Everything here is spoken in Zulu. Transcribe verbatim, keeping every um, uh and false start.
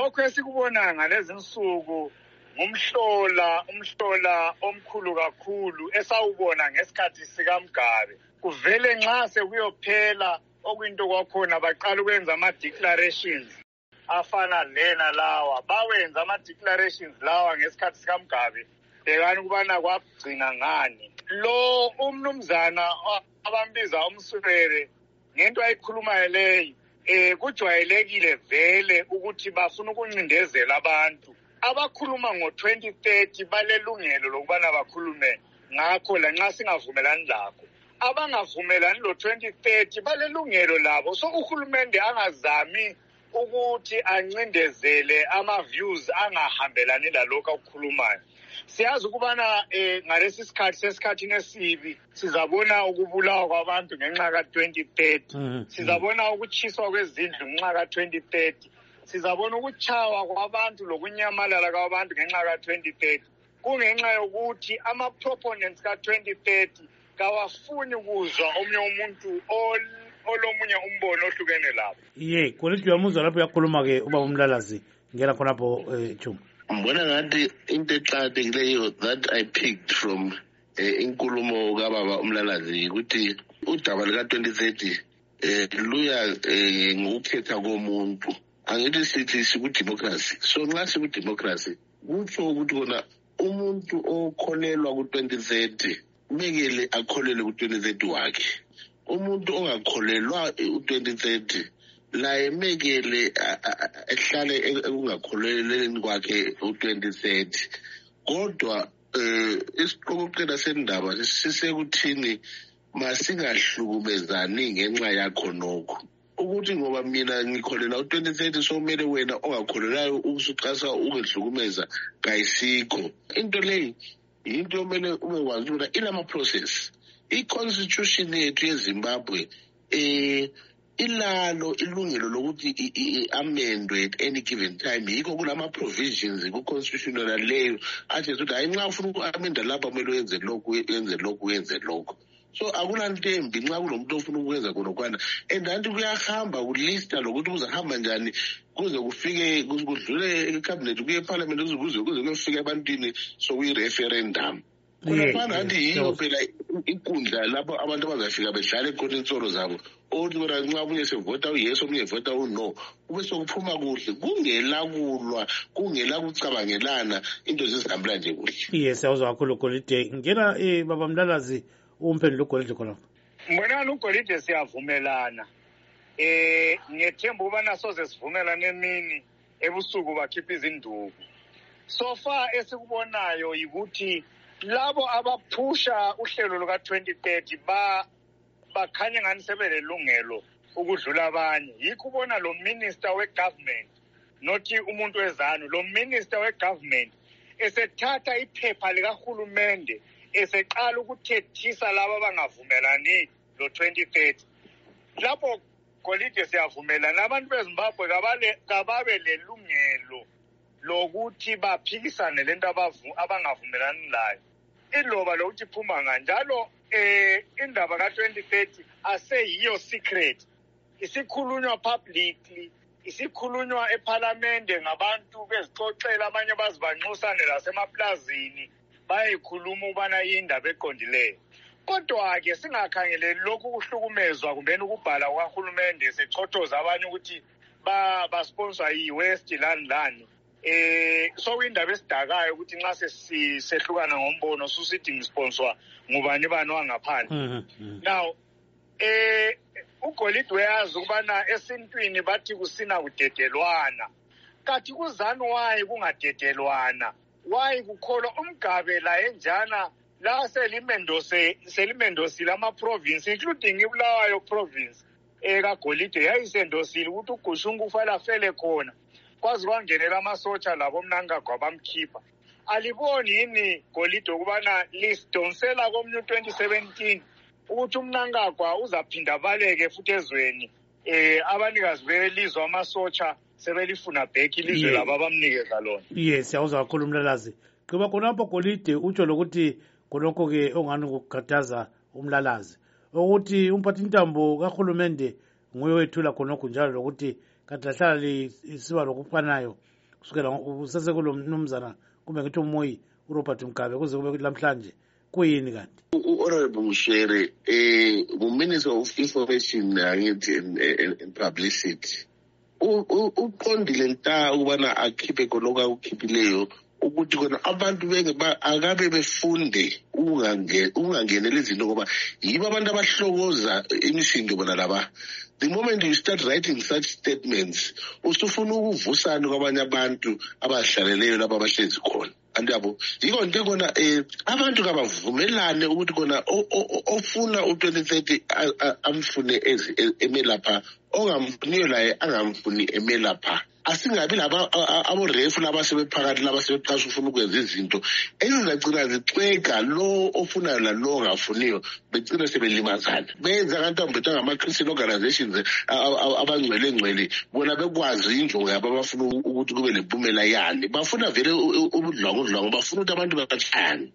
lokho esikubona ngalezi insuku ngumhlola umhlola omkhulu kakhulu esawubona ngesikhathi sikaMgabe. Kuvele nxa sekuyophela okuyinto kwakhona baqala ukwenza ama-declarations afana lena lawa. Bawenza ama-declarations lawa ngesikhathi sikaMgabe. Bekani ukubana kwagcina ngani. Lo umnumzana abambiza umsubere ngento ayikhulumayo leyo eh kujwayelekile vele ukuthi bafuna ukuncindezela abantu. Abakhuluma ngo twenty thirty balelungelo lokubana bakhulume ngakho la nxa singavumelani lakho. Abangavumelani lo twenty thirty balelungelo labo. So uhulumende angazami ukuthi ancindezele ama views angahambelani lalokho akukhulumayo. Siyazi ukubana eh ngalesi sikhathi sesikhathini esibi sizabona ukubulawa kwabantu ngenxa ka twenty thirty. Sizabona ukuchiswa kwezindlu ngenxa ka twenty thirty. Sizabona ukuchawa kwabantu lokunyamalala kwabantu ngenxa ka twenty thirty. Kungenxa yokuthi ama proponents ka twenty thirty kawafuni ukuzwa omnye umuntu olomunye umbono ohlukene lapho. Ye, kwelithi uyamuzwa lapho yakhuluma ke uba uMlalazi ngela khonapho eh Chuma. Mbona ngathi into eqhakathekileyo that I picked from inkulumo kababa uMlalazi ukuthi udaba lika twenty thirty eh luya ngokukhetha komuntu. Angithi sithi sikudemocracy. So nxa sikudemocracy kutsho ukuthi kona umuntu okholelwa ku twenty thirty mekele akholele ku twenty thirty wakhe. Umuntu ongakholelwa u twenty thirty la emekele ehlale ekungakholeleni kwakhe u twenty thirty. Kodwa eh isiqokoqela sendaba sisekuthini masingahlukumezani ngenxa yakho nokho. Ukuthi ngoba mina ngikholela u twenty thirty so kumele wena ongakholelayo ukusuqasa ungehlukumeza kayisikho. Into leyi into kumele ube wazi ukuthi ilama process. I-constitution yethu yeZimbabwe eh ilalo ilungelo lokuthi amendwe at any given time. Yikho kulama provisions ku-constitutional leyo athi ukuthi hayi nxa ufuna uku-amenda lapha kumele uyenze lokhu uyenze lokhu uyenze lokho. So akulanto embi nxa kulomuntu ofuna ukwenza khonokwana and anti kuyahamba kulista lokuthi kuzahamba njani kuze kufike kudlule ecabinet kuye eparliament kuze kuze kuyofika ebantwini sokuyi-referendum. Kunafana anti yiyo phela inkundla lapho abantu abazafika bedlale khona insolo zabo othi wena nxa bunye sevota uyeso bunye vota uno kube sokuphuma kuhle kungelakulwa kungela kucabangelana into zizihambela nje kuhle. Yes, awuzwa kakhulu Golide. Ngena eh baba Mlalazi umphendula uGolide khona. Mbona uGolide siyavumelana. Eh ngethemba ubana soze sivumelane emini ebusuku bakhipha izinduku. So far esikubonayo ukuthi labo abaphusha uhlelo luka twenty thirty ba bakhanya ngani sebelelungelo ukudlula abanye. Yikho ubona lo minister we government nothi umuntu wezanu lo minister we government esethatha iphepha lika hulumende eseqala ukuthethisa labo abangavumelani lo twenty thirty. Lapho Golide siyavumelana abantu beZimbabwe kabale kababe lelungelo lokuthi baphikisane lento abangavumelani layo. Iloba lokuthi phuma kanjalo eh indaba ka twenty thirty aseyiyo secret. Isikhulunywa publicly, isikhulunywa eParliament ngabantu bezixoxela abanye bazibanxusane lasemaplazini bayikhuluma ubana indaba eqondileyo. Kodwa ke singakhangeleli lokhu kuhlukumezwa kumbe ukubhala kwaHulumende sechothoza abanye ukuthi ba basponsor yiWest land land. Eh so indaba esidakayo ukuthi nxa sehlukana ngombono susithi ngisponsor ngubani bani wangaphandle. Now eh uGolide uyazi ukubana esintwini bathi kusina kudedelwana. Kathi kuzanu wayi kungadedelwana. Wayi kukholwa uMgabe la enjana la selimendose selimendosile ama province including iBulawayo province. Eh kaGolide yayisendosile ukuthi uGushungu ufala fele khona. Kwazi kwangenela amasotsha labo Mnangagwa bamkhipha. Aliboni yini Golide ukubana lisdonsela komnye twenty seventeen ukuthi uMnangagwa uzaphinda baleke futhi ezweni eh abanikazi belizwe amasotsha sebelifuna back ilizwe labo abamnikeza lona. Yes, siyawuzwa kakhulu Mlalazi. Kuba khonapho Golide utsho lokuthi konokho ke ongani ukukhathaza uMlalazi ukuthi umphathintambo kaHulumende nguye wethula khonokho njalo lokuthi kadahlala isiba lokufanayo kusukela usesekulo mnumzana kumbe ngithi umoyi uRobert Mugabe kuze kube lamhlanje kuyini kanti? U-Honorable Mshere, eh, uMinister of Information angithi and Publicity, uqondile nta ukubana akhiphe khonoko akukhiphileyo ukuthi kona abantu benge akabe befunde ungangenela izinto ngoba yibo abantu abahlokoza imisindo bona laba. The moment you start writing such statements, usufuna ukuvusana kwabanye abantu abahlaleleyo lapha abahlezi khona. Andiyabo yiko nje kona eh abantu kabavumelane ukuthi kona ofuna u twenty thirty amfune emelapha ongamfuniyo laye angamfuni emelapha. Asingabi laba aborefu laba sebephakathi laba sebeqasha ufuna ukwenza izinto ezizagcina zixwega lo ofunayo la lo ongafuniyo begcina sebelimazana benza kanti ambethe ngama-Christian organizations abangcwele ngcwele bona bekwazi injongo yabo abafuna ukuthi kube lempumela yani bafuna vele ubudlwangu udlwangu bafuna ukuthi abantu batshane.